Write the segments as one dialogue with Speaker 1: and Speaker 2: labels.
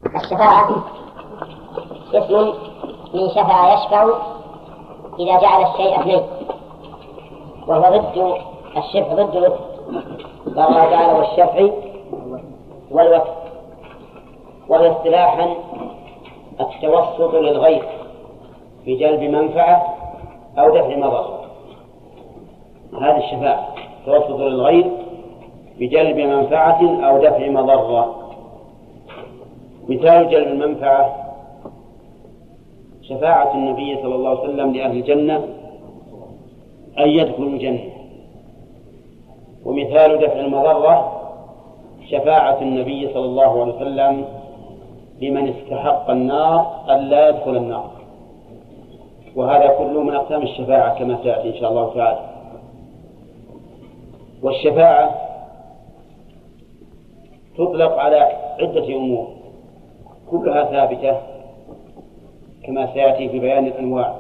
Speaker 1: الشفاعة اسم من شفع يشفع إذا جعل الشيء اثنين، وهو ضد الشفع، ضد الوتر. قال الله تعالى والشفع والوتر. وهي اصطلاحا التوسط للغير في جلب منفعة أو دفع مضرة. هذه الشفاعة توسط للغير بجلب منفعة أو دفع مضرة. مثال جلب المنفعة شفاعة النبي صلى الله عليه وسلم لأهل الجنة أن يدخلوا الجنة. ومثال دفع المضرة شفاعة النبي صلى الله عليه وسلم لمن استحق النار أن لا يدخل النار. وهذا كله من أقسام الشفاعة كما سيأتي إن شاء الله تعالى. والشفاعة تطلق على عدة أمور كلها ثابتة كما سيأتي في بيان الأنواع.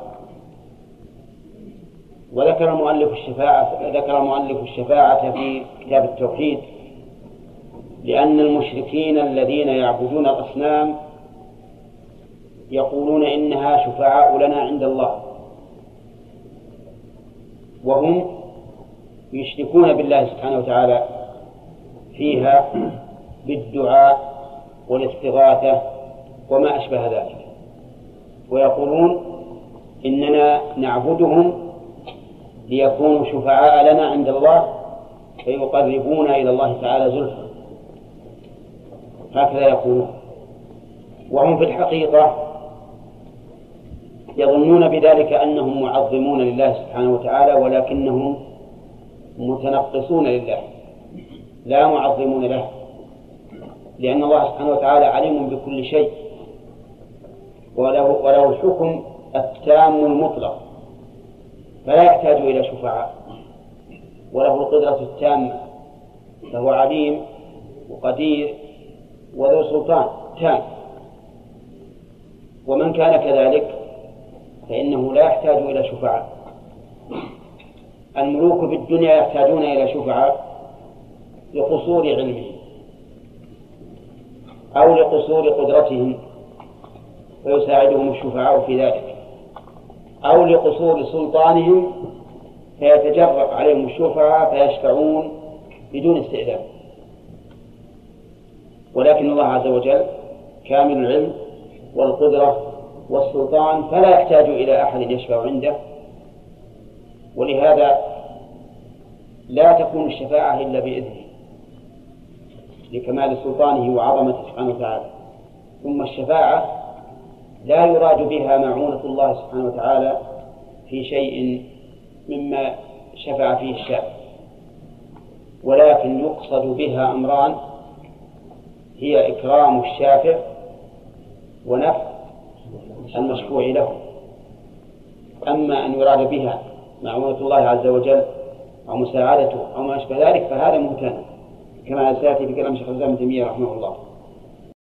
Speaker 1: وذكر مؤلف الشفاعة في كتاب التوحيد لأن المشركين الذين يعبدون الأصنام يقولون إنها شفعاء لنا عند الله، وهم يشركون بالله سبحانه وتعالى فيها بالدعاء والاستغاثة وما أشبه ذلك، ويقولون إننا نعبدهم ليكونوا شفعاء لنا عند الله فيقربون إلى الله تعالى زلفى، هكذا يقولون. وهم في الحقيقة يظنون بذلك أنهم معظمون لله سبحانه وتعالى، ولكنهم متنقصون لله لا معظمون له، لأن الله سبحانه وتعالى عليم بكل شيء وله الحكم التام المطلق، فلا يحتاج إلى شفعاء، وله القدرة التامة، فهو عليم وقدير وذو سلطان تام. ومن كان كذلك فإنه لا يحتاج إلى شفعاء. الملوك بالدنيا يحتاجون إلى شفعاء لقصور علمهم أو لقصور قدرتهم فيساعدهم الشفعاء في ذلك، أو لقصور سلطانهم فيتجرأ عليهم الشفعاء فيشفعون بدون استئذان. ولكن الله عز وجل كامل العلم والقدرة والسلطان فلا يحتاج إلى أحد يشفع عنده، ولهذا لا تكون الشفاعة إلا بإذنه لكمال سلطانه وعظمته سبحانه وتعالى. ثم الشفاعة لا يراد بها معونة الله سبحانه وتعالى في شيء مما شفع فيه الشافع، ولكن يقصد بها أمران: هي إكرام الشافع ونفع المشفوع له. أما أن يراد بها معونة الله عز وجل أو مساعدته أو ما أشبه ذلك فهذا ممتنع كما سيأتي في كلام شيخ الإسلام ابن تيمية رحمه الله.